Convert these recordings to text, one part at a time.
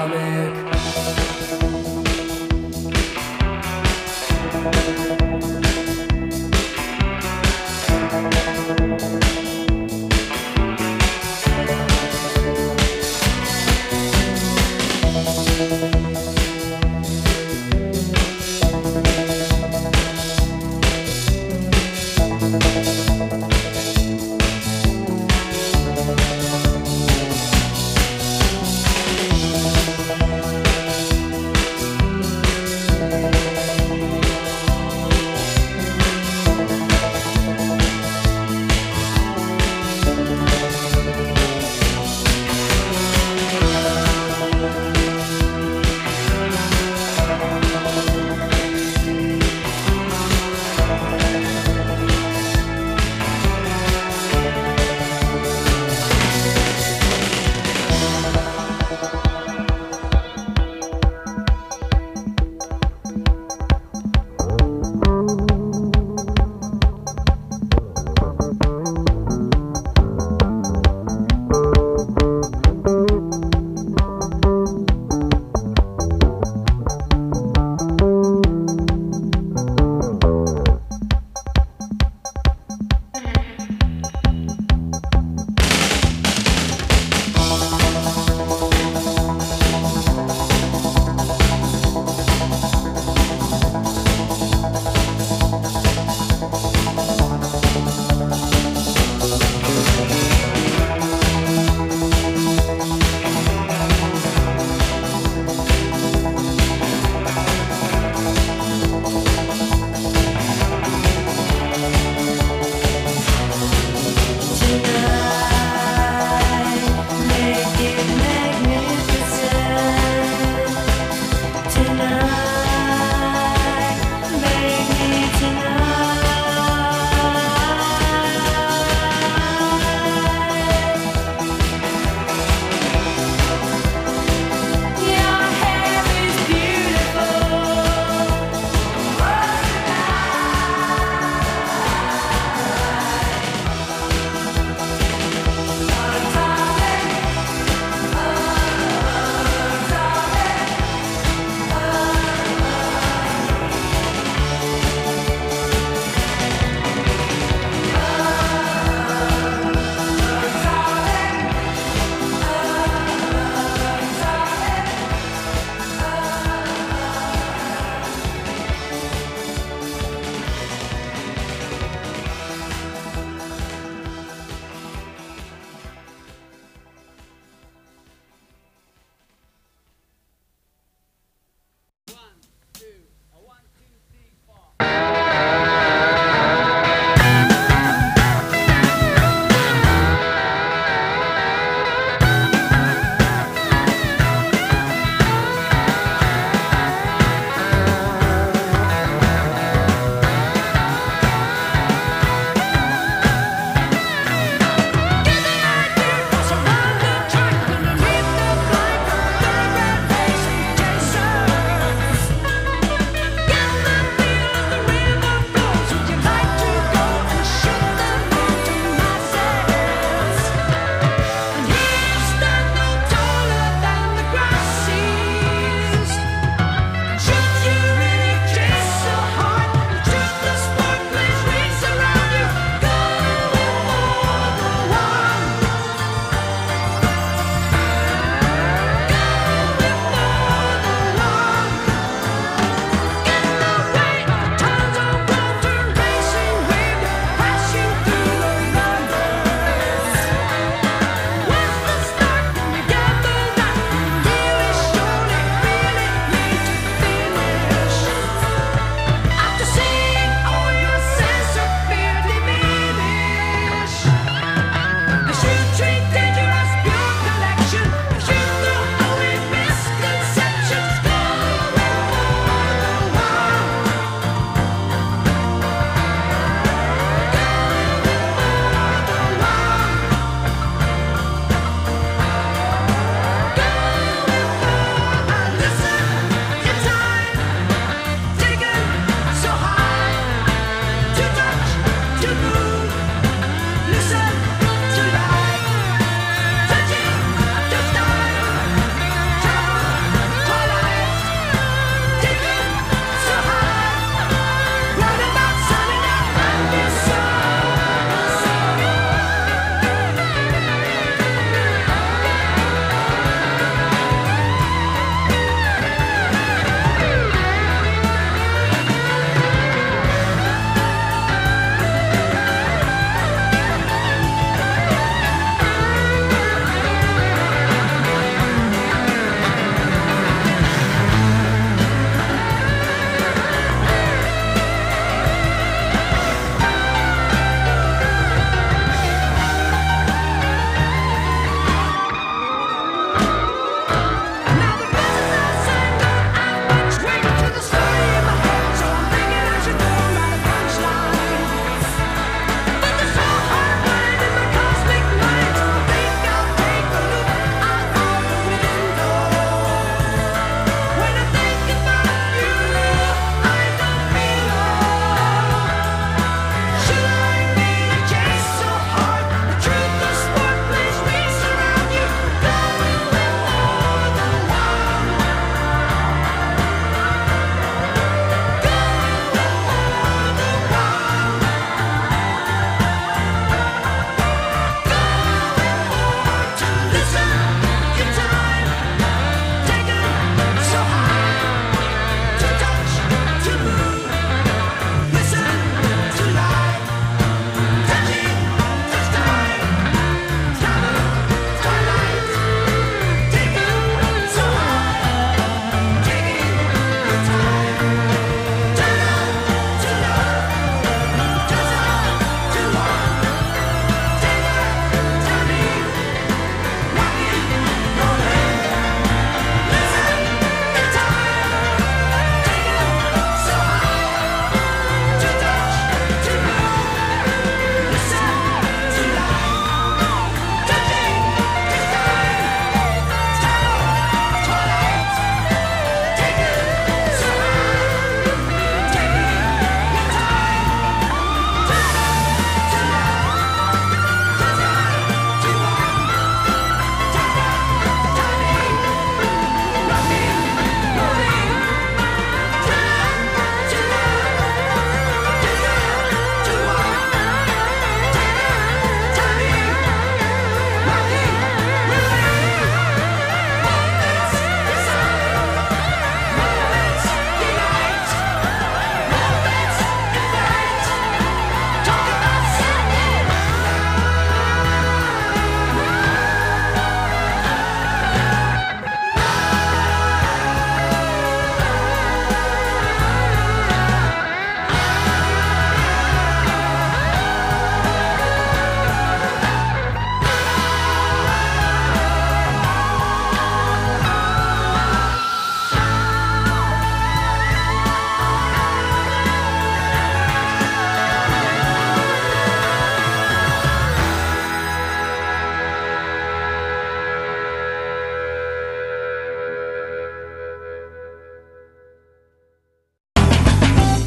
comic.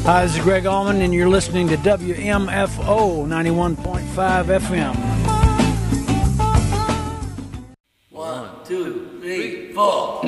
Hi, this is Greg Allman, and you're listening to WMFO 91.5 FM. 1, 2, 3, 4.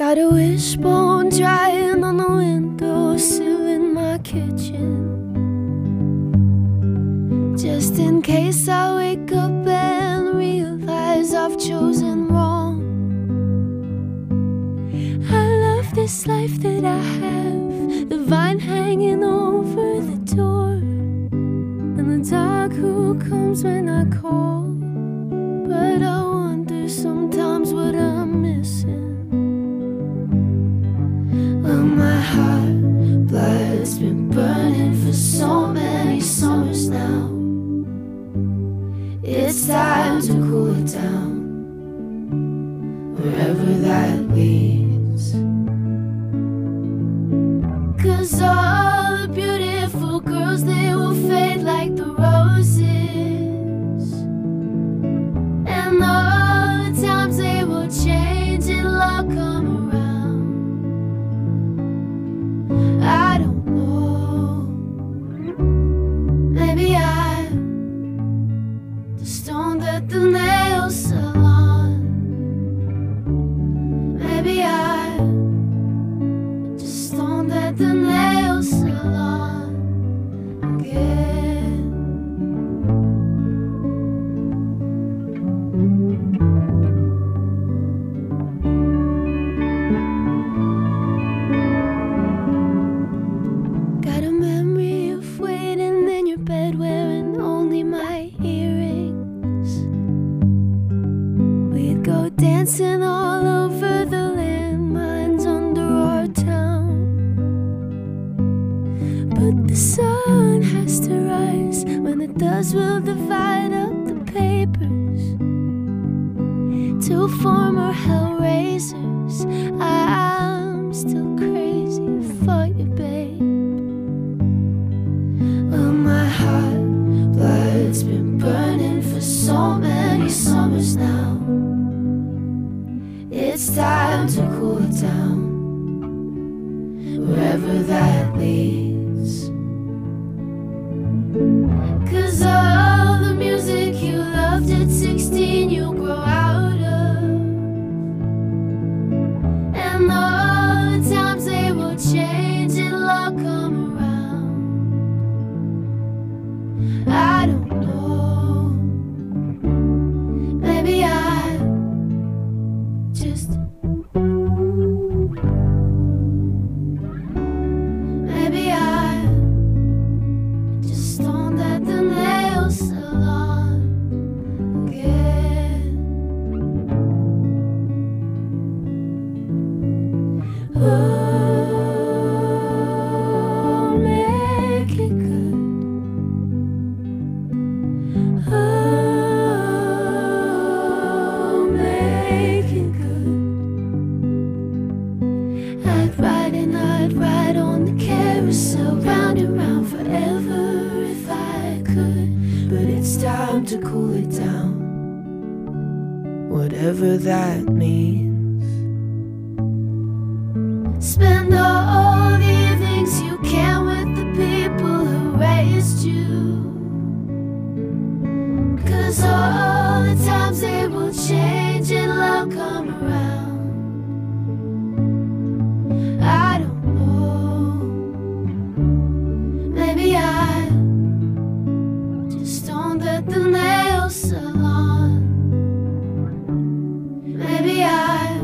Got a wishbone drying on the windowsill in my kitchen, just in case I wake up and realize I've chosen wrong. I love this life that I have, the vine hanging over the door, and the dog who comes when I call. But I wonder sometimes what I'm missing. Well, my heart blood's been burning for so many summers now. It's time to cool it down, wherever that leads. 'Cause all the beautiful girls, they will fade like the roses, and all the times they will change, it'll all come around. I don't know, maybe I'm the stone that the nail salon. Maybe I'm just stone that the nail salon again. Got a memory of waiting in your bed wearing only my earrings. We'd go dancing all over the landmines under our town. But the sun has to rise. When it does, we'll divide up the papers to form our hellraisers. I'm still crazy for you, babe. Well, my heart blood's been burning for so many summers now. It's time to cool it down, wherever that leads. 'Cause all the music you loved at 16 you grow out of, and all the times they will change, it'll all come around. I don't know, maybe I'm just, maybe I'm just stoned at the nail salon again. Oh, make it good. Oh, make it good. I'd ride and I'd ride on the carousel, round and round forever if I could. But it's time to cool it down, whatever that means. Spend all the evenings you can with the people who raised you. 'Cause all the times they will change, it'll all come around. I don't know, maybe I'm just stoned at the nail salon. Maybe I'm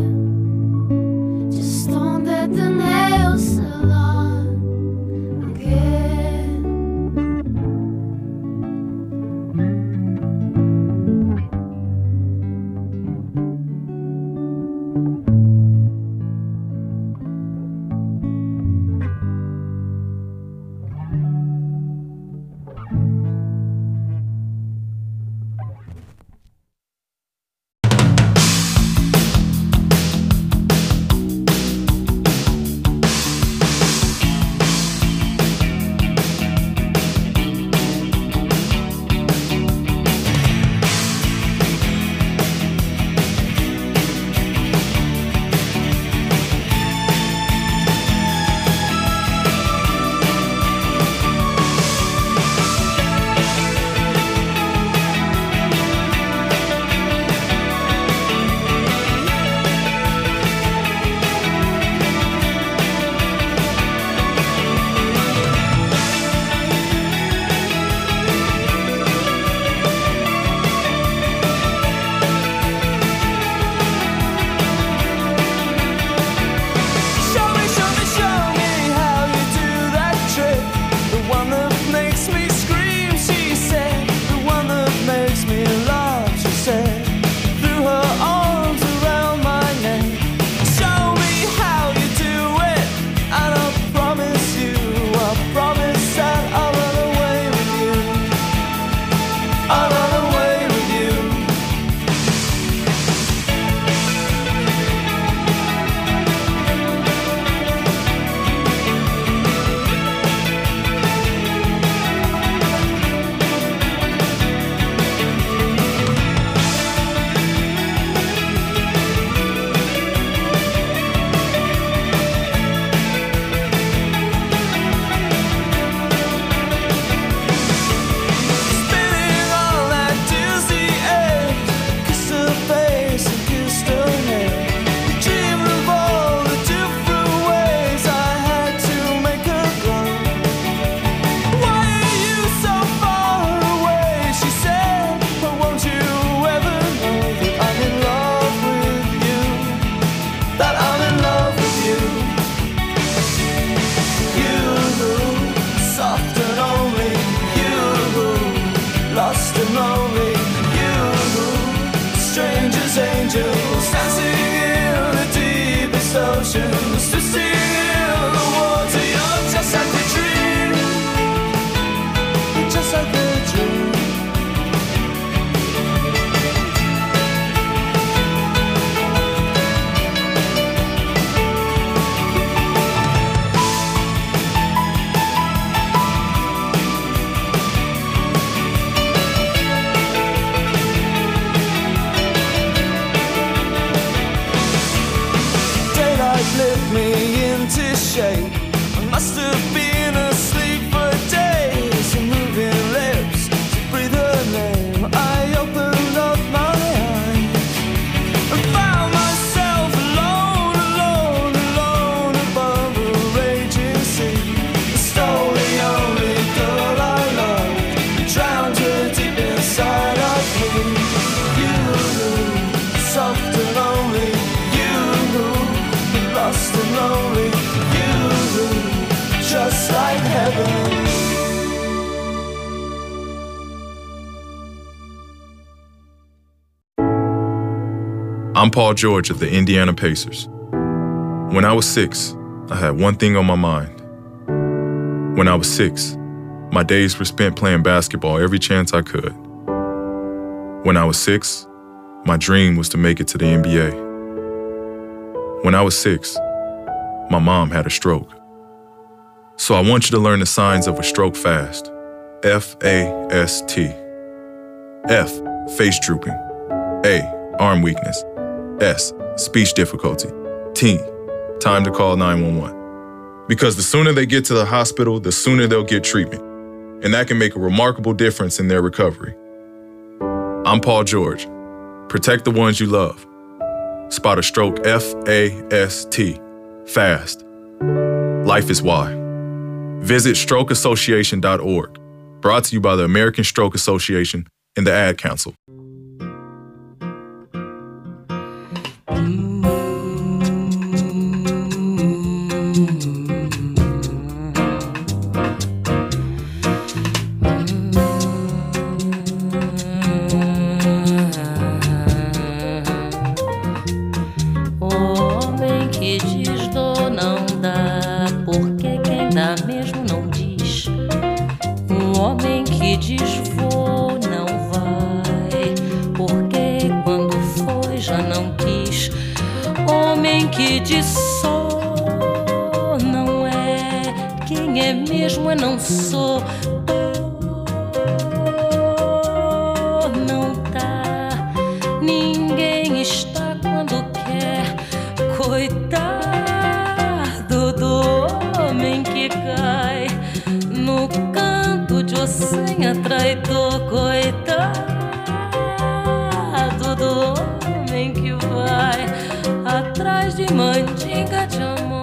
heaven. I'm Paul George of the Indiana Pacers. When I was 6, I had one thing on my mind. When I was 6, my days were spent playing basketball every chance I could. When I was 6, my dream was to make it to the NBA. When I was 6, my mom had a stroke. So I want you to learn the signs of a stroke fast. F-A-S-T. F, face drooping. A, arm weakness. S, speech difficulty. T, time to call 911. Because the sooner they get to the hospital, the sooner they'll get treatment. And that can make a remarkable difference in their recovery. I'm Paul George. Protect the ones you love. Spot a stroke F-A-S-T. Fast. Life is why. Visit strokeassociation.org. Brought to you by the American Stroke Association and the Ad Council. Não sou, não tá, ninguém está quando quer. Coitado do homem que cai no canto de ossenha traidor. Coitado do homem que vai atrás de mandinga de amor.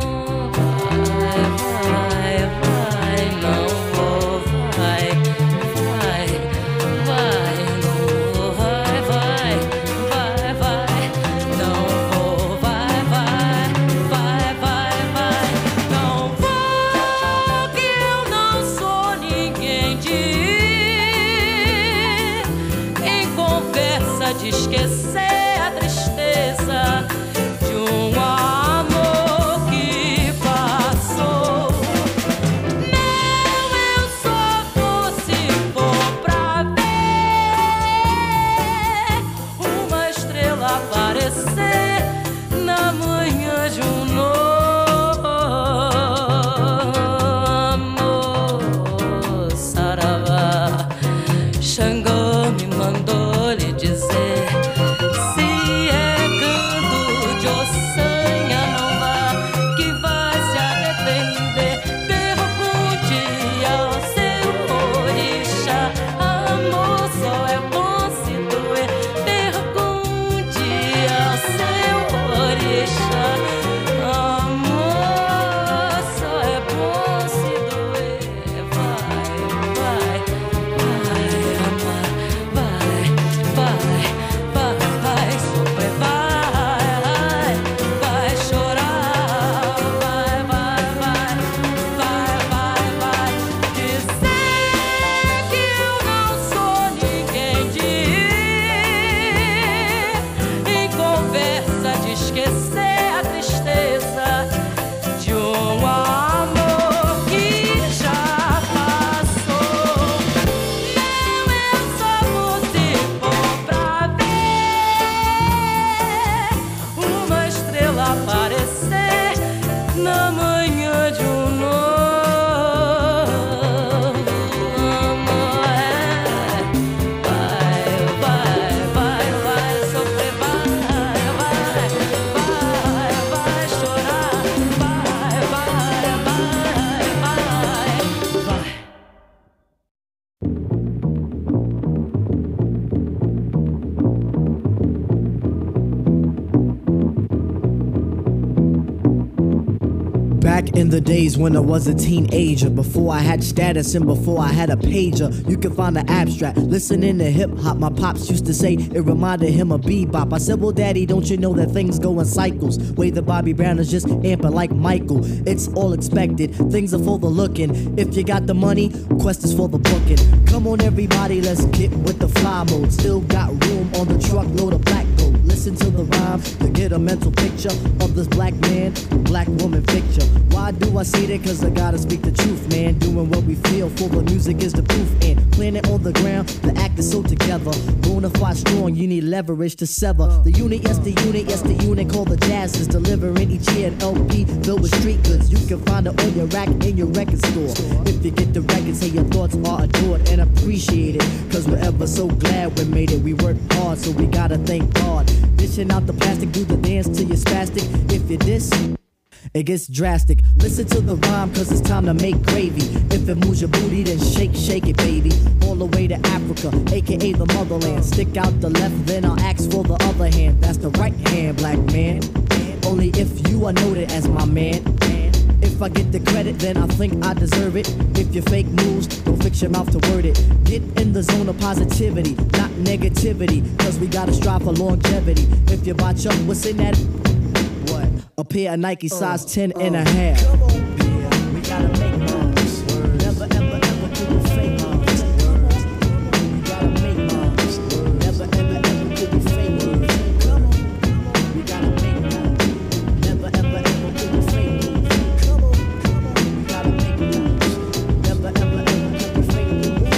Back in the days when I was a teenager, before I had status and before I had a pager, you can find the abstract. Listening to hip hop, my pops used to say it reminded him of bebop. I said, well, daddy, don't you know that things go in cycles? Way that Bobby Brown is just amping like Michael. It's all expected, things are for the looking. If you got the money, quest is for the booking. Come on, everybody, let's get with the fly mode. Still got room on the truckload of black gold. Listen to the rhyme to get a mental picture of this black man, black woman picture. Why do I say that? Cause I gotta speak the truth, man. Doing what we feel, for the music is the proof. And planet on the ground, the act is so together. Bonafide strong, you need leverage to sever. The unit, yes the unit called the Jazz is delivering each year an LP filled with street goods. You can find it on your rack in your record store. If you get the record, say your thoughts are adored and appreciated. Cause we're ever so glad we made it. We worked hard, so we gotta thank God. Dishing out the plastic, do the dance till you're spastic. If you diss, it gets drastic. Listen to the rhyme, cause it's time to make gravy. If it moves your booty, then shake, shake it, baby. All the way to Africa, aka the motherland. Stick out the left, then I'll ask for the other hand. That's the right hand, black man. Only if you are noted as my man. If I get the credit, then I think I deserve it. If you fake moves, don't fix your mouth to word it. Get in the zone of positivity, not negativity. Cause we gotta strive for longevity. If you botch up, what's in that? What? A pair of Nike size 10 and a half. Come on, yeah, we gotta make moves. Never, ever, ever do the fake moves. We gotta make moves. Never, ever, ever do the fake moves. Come on, we gotta make moves. Never, ever, ever do the fake moves. Come on, we gotta make moves. Never, ever, ever do the fake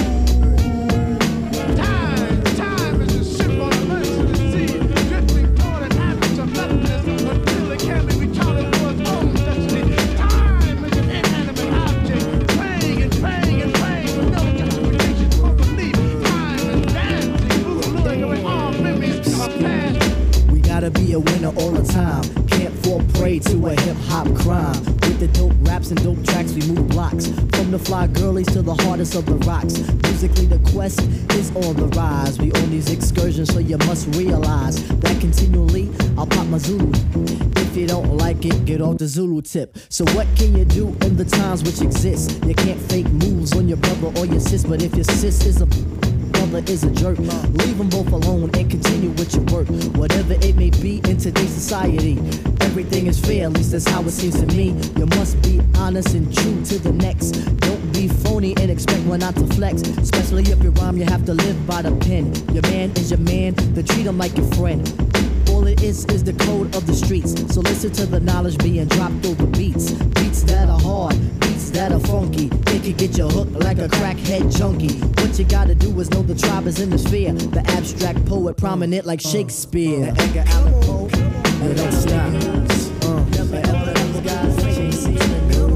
moves. Time is a ship on the mercy of the sea, drifting toward an abyss of nothingness until it can be retarded for its own destiny. Time is an inanimate object, praying and praying and praying with no justification for belief. Time is dancing, moving, with all memories of past. We gotta be a winner all the time. Can't fall prey to a hip-hop crime. With the dope raps and dope tracks, we move blocks. From the fly girlies to the hardest of the rocks. Musically, the quest is on the rise. We on these excursions, so you must realize that continually, I'll pop my Zulu. If you don't like it, get off the Zulu tip. So what can you do in the times which exist? You can't fake moves on your brother or your sis, but if your sis is a brother is a jerk, leave them both alone and continue with your work. Whatever it may be in today's society, everything is fair, at least that's how it seems to me. You must be honest and true to the next. Don't be phony and expect one not to flex. Especially if you rhyme, you have to live by the pen. Your man is your man, then treat him like your friend. All it is the code of the streets. So listen to the knowledge being dropped over beats. Beats that are hard, beats that are funky. It can get you hooked like a crackhead junkie. What you gotta do is know the tribe is in the sphere. The abstract poet prominent like Shakespeare. The Edgar Allan Poe, and don't stop. Never ever ever gotta chase it.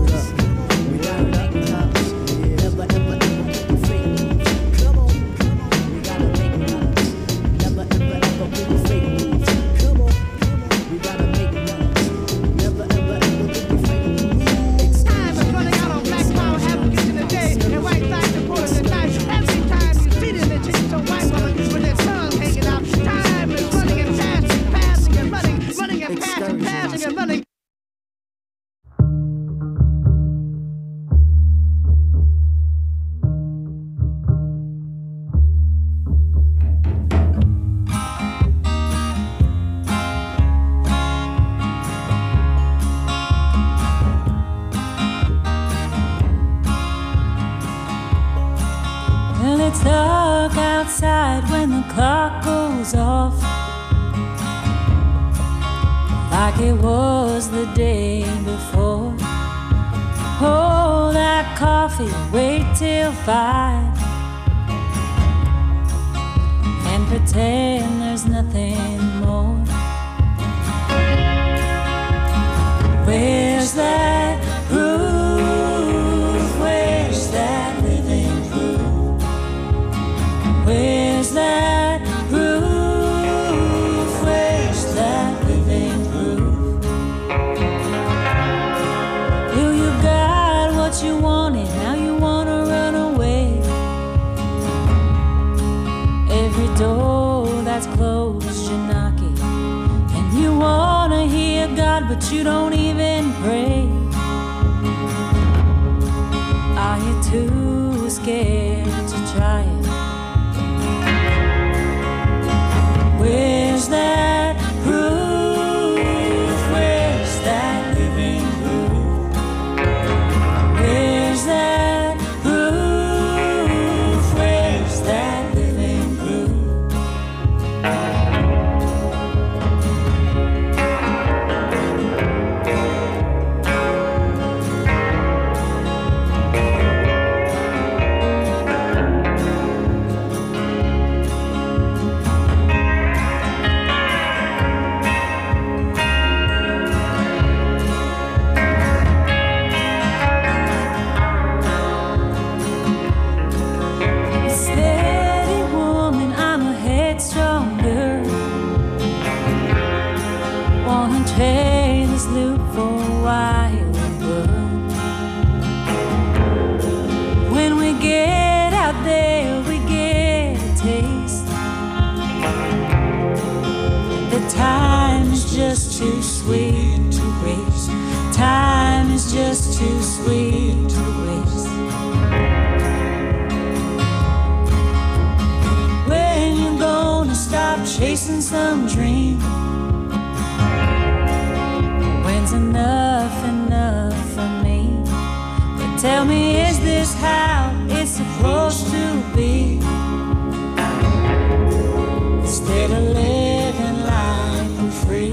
We gotta make moves. Never ever ever do the fake moves. Come on, we gotta make moves. Never ever ever do the fake moves. Come on, we gotta make moves. Never ever ever do the fake moves. Time is running out on black power advocates in the day, and white side supporters at night. Every time you see them, they change to white women with their tongues hanging out. Time is running and passing, passing and running, running and passing, passing and running. Well, it's dark outside when the clock goes off, like it was the day before. Hold that coffee, wait till 5, and pretend there's nothing more. Where's that groove? Where's that living groove? Where's that groove? Where's that living groove? Well, you got what you wanted, now you wanna run away. Every door that's closed, you're knocking, and you wanna hear God, but you don't even pray. too scared to try it. Where's that proof? Where's that living proof? Where's that proof? Where's that living proof? Steady woman, I'm a headstrong girl. Wanna trade this loop for a wild world. When we get out there, we get a taste. The time is just too sweet to waste. Time is just too sweet to waste. When you gonna stop chasing some dream? When's enough for me? But tell me, is this how it's supposed to be? Instead of living like we're free.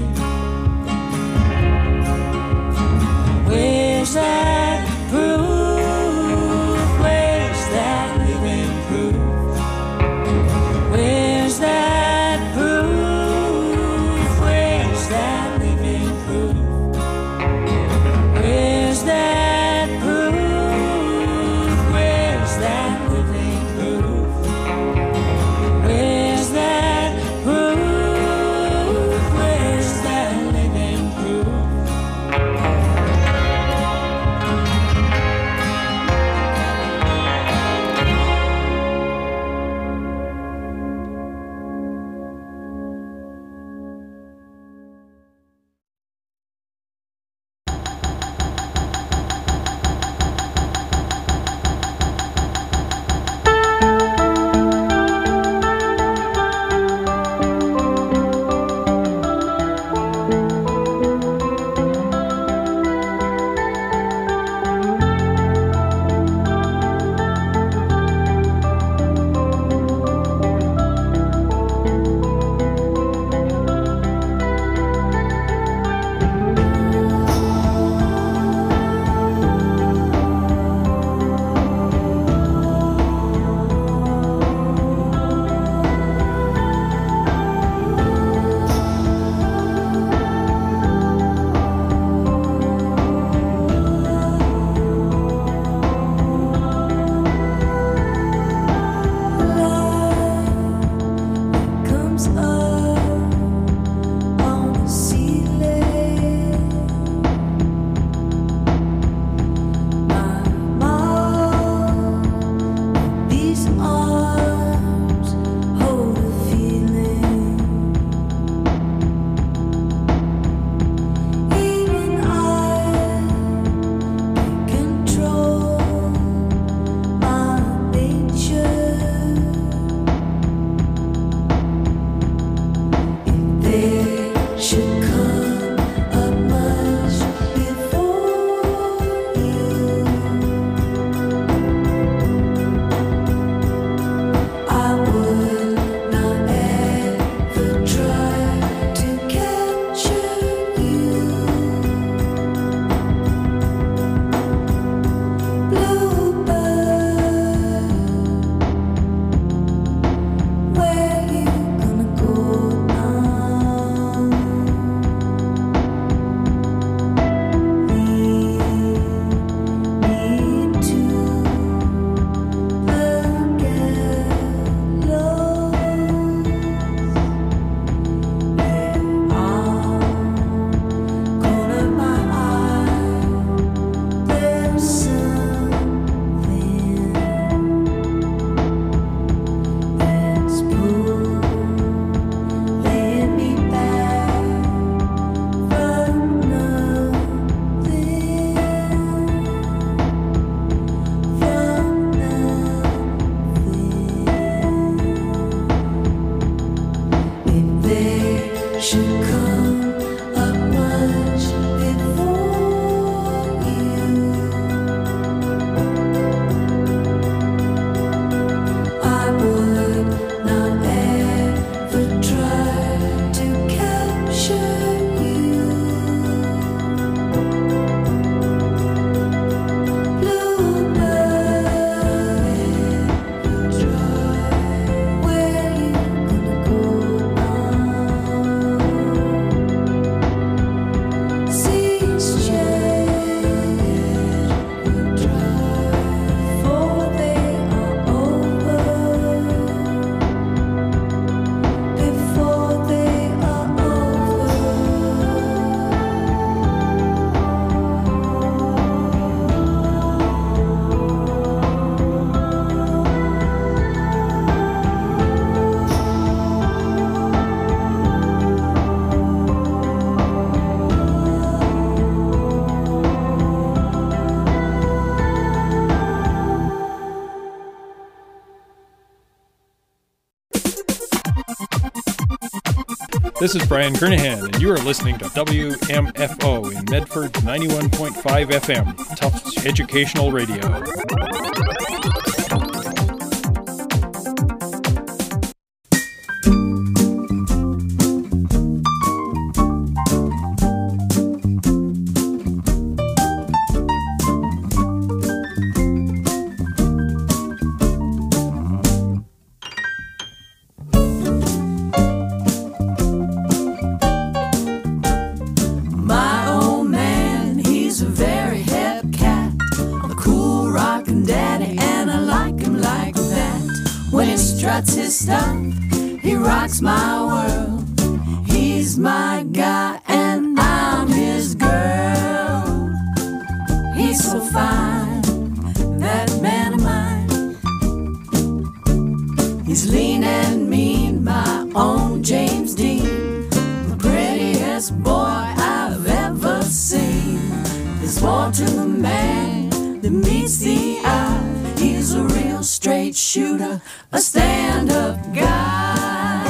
Where's that proof? Where's that living proof? Where's that proof? Where's that living proof? This is Brian Kernahan, and you are listening to WMFO in Medford 91.5 FM, Tufts Educational Radio. His stuff, he rocks my world. He's my guy and I'm his girl. He's so fine, that man of mine. He's lean and mean, my own James Dean, the prettiest boy I've ever seen. There's more to the man that meets the eye. He's a real straight shooter, a stand-up guy.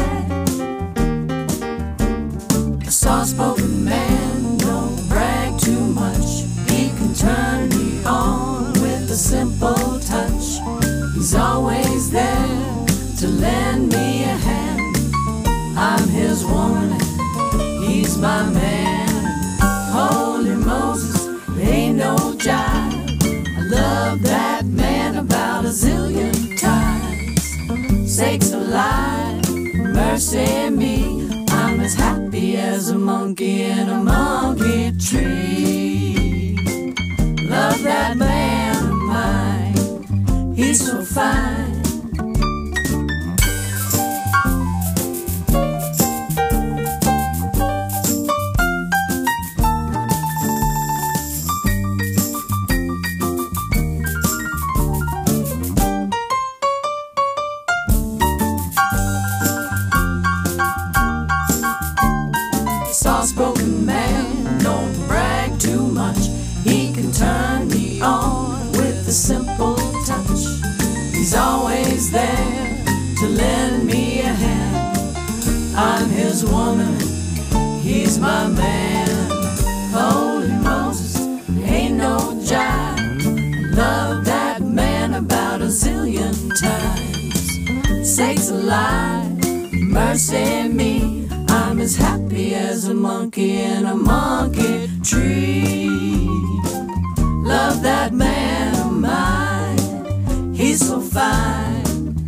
A soft-spoken man, don't brag too much. He can turn me on with a simple touch. He's always there to lend me a hand. I'm his woman, he's my man. Holy Moses, ain't no jive. I love that man about a zillion times. Sakes alive, mercy me, I'm as happy as a monkey in a monkey tree. Love that man of mine, he's so fine. Soft-spoken man, don't brag too much. He can turn me on with a simple touch. He's always there to lend me a hand. I'm his woman, he's my man. Holy Moses, ain't no jive. I love that man about a zillion times. Sakes alive, mercy me, I'm as happy as a monkey in a monkey tree. Love that man of mine, he's so fine.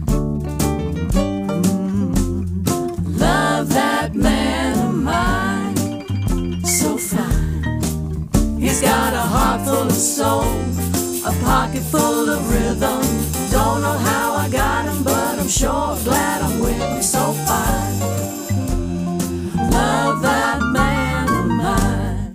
Love that man of mine, so fine. He's got a heart full of soul, a pocket full of rhythm. Don't know how I got him, but I'm sure glad I'm with him, so fine. Love that man of mine.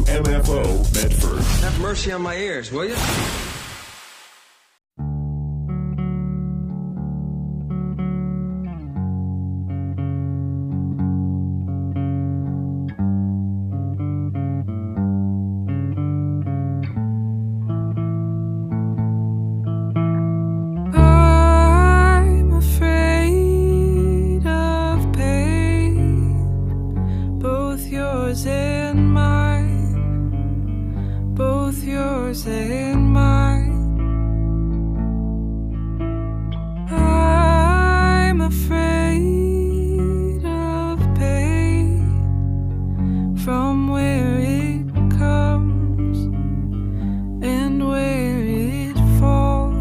WMFO Medford. Have mercy on my ears, will you? I'm afraid of pain, both yours and mine, both yours and mine. I'm afraid of pain, from where it comes and where it falls.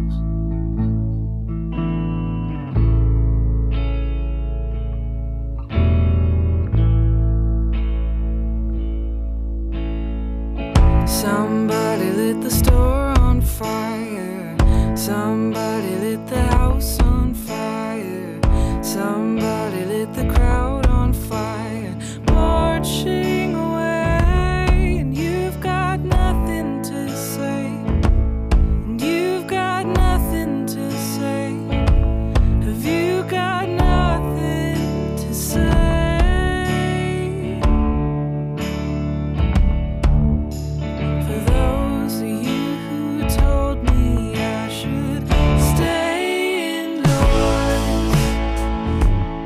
Somebody lit the store on fire. Somebody lit the house on fire. Somebody lit the crowd